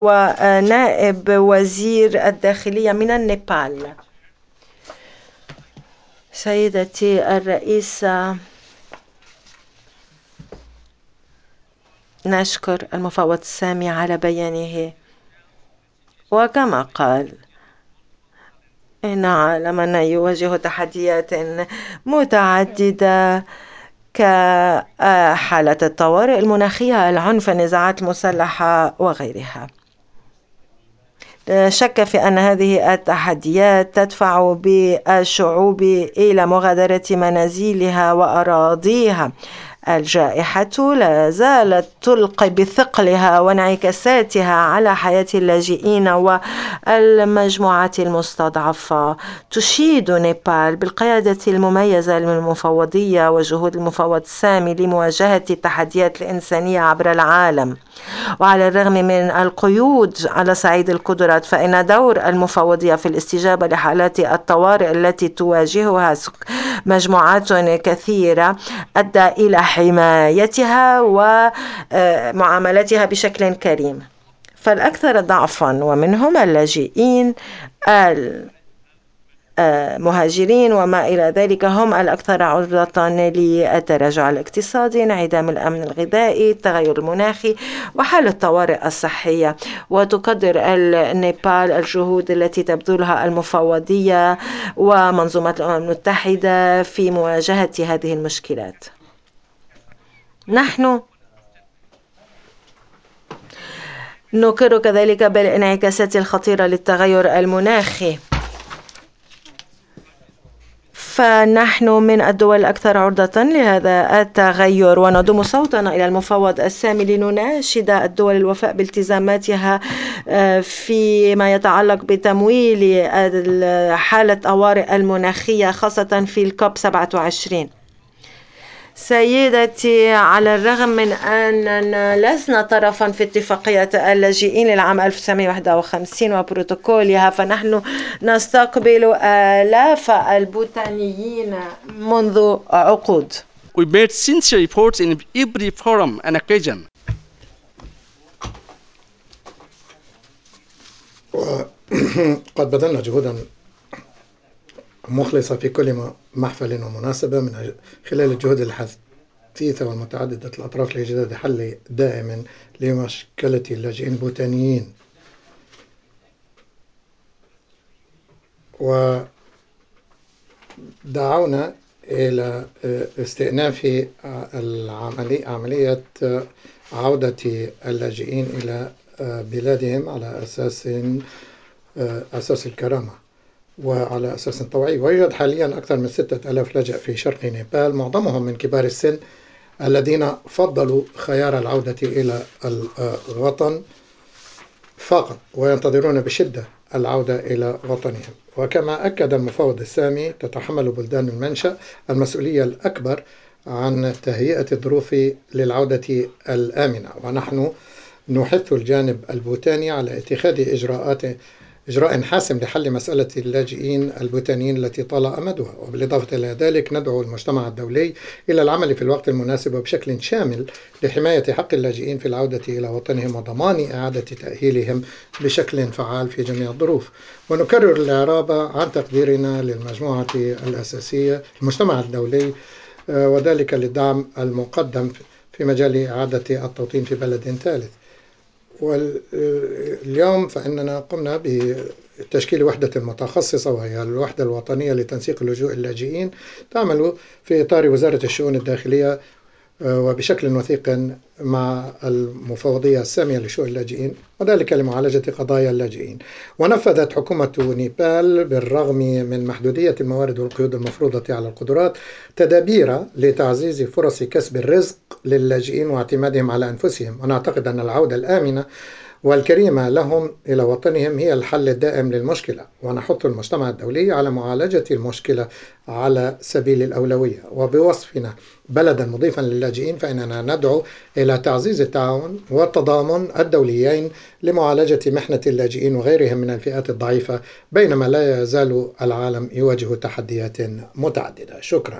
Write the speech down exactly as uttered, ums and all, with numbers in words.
ونائب وزير الداخلية من النيبال. سيدتي الرئيسة، نشكر المفوض السامي على بيانه، وكما قال إن عالمنا يواجه تحديات متعددة كحالة الطوارئ المناخية، العنف، النزاعات المسلحة وغيرها. لا شك في أن هذه التحديات تدفع بالشعوب إلى مغادرة منازلها وأراضيها. الجائحة لا زالت تلقي بثقلها وانعكاساتها على حياة اللاجئين والمجموعات المستضعفة. تشيد نيبال بالقيادة المميزة للمفوضية وجهود المفوض السامي لمواجهة التحديات الإنسانية عبر العالم. وعلى الرغم من القيود على صعيد القدرات، فإن دور المفوضية في الاستجابة لحالات الطوارئ التي تواجهها مجموعات كثيرة أدى إلى حمايتها ومعاملتها بشكل كريم. فالأكثر ضعفا ومنهم اللاجئين، المهاجرين وما إلى ذلك هم الأكثر عرضة للتراجع الاقتصادي، انعدام الأمن الغذائي، التغير المناخي وحالة الطوارئ الصحية. وتقدر النيبال الجهود التي تبذلها المفوضية ومنظومة الأمم المتحدة في مواجهة هذه المشكلات. نحن نقر كذلك بالانعكاسات الخطيرة للتغير المناخي، فنحن من الدول الأكثر عرضة لهذا التغير، ونضم صوتنا إلى المفوض السامي لنناشد الدول الوفاء بالتزاماتها فيما يتعلق بتمويل حالة الطوارئ المناخية، خاصة في الكوب سبعة وعشرين. سيدتي، على الرغم من أننا لسنا طرفا في اتفاقية اللاجئين للعام ألف وتسعمائة وواحد وخمسين وبروتوكولها، فنحن نستقبل آلاف البوتانيين منذ عقود. We made sincere efforts in every forum and occasion. قد بذلنا جهودا مخلصة في كل محفل ومناسبة من خلال الجهود الحثيثة والمتعددة الأطراف لإيجاد حل دائم لمشكلة اللاجئين البوتانيين. ودعونا إلى استئناف عملية عودة اللاجئين إلى بلادهم على أساس أساس الكرامة وعلى أساس طوعي. ويوجد حاليا أكثر من ستة ألاف لاجئ في شرق نيبال، معظمهم من كبار السن الذين فضلوا خيار العودة إلى الوطن فقط، وينتظرون بشدة العودة إلى وطنهم. وكما أكد المفوض السامي، تتحمل بلدان المنشأ المسؤولية الأكبر عن تهيئة الظروف للعودة الآمنة، ونحن نحث الجانب البوتاني على اتخاذ إجراءات إجراء حاسم لحل مسألة اللاجئين البوتانيين التي طال أمدها. وبالإضافة إلى ذلك ندعو المجتمع الدولي إلى العمل في الوقت المناسب وبشكل شامل لحماية حق اللاجئين في العودة إلى وطنهم وضمان إعادة تأهيلهم بشكل فعال في جميع الظروف. ونكرر الإعراب عن تقديرنا للمجموعة الأساسية المجتمع الدولي، وذلك للدعم المقدم في مجال إعادة التوطين في بلد ثالث. واليوم فإننا قمنا بتشكيل وحدة متخصصة، وهي الوحدة الوطنية لتنسيق اللجوء اللاجئين، تعمل في إطار وزارة الشؤون الداخلية وبشكل وثيق مع المفوضية السامية لشؤون اللاجئين، وذلك لمعالجة قضايا اللاجئين. ونفذت حكومة نيبال بالرغم من محدودية الموارد والقيود المفروضة على القدرات تدابير لتعزيز فرص كسب الرزق للاجئين واعتمادهم على أنفسهم. ونعتقد أن العودة الآمنة والكريمة لهم إلى وطنهم هي الحل الدائم للمشكلة، ونحث المجتمع الدولي على معالجة المشكلة على سبيل الأولوية. وبوصفنا بلدا مضيفا للاجئين، فإننا ندعو إلى تعزيز التعاون والتضامن الدوليين لمعالجة محنة اللاجئين وغيرهم من الفئات الضعيفة، بينما لا يزال العالم يواجه تحديات متعددة. شكرا.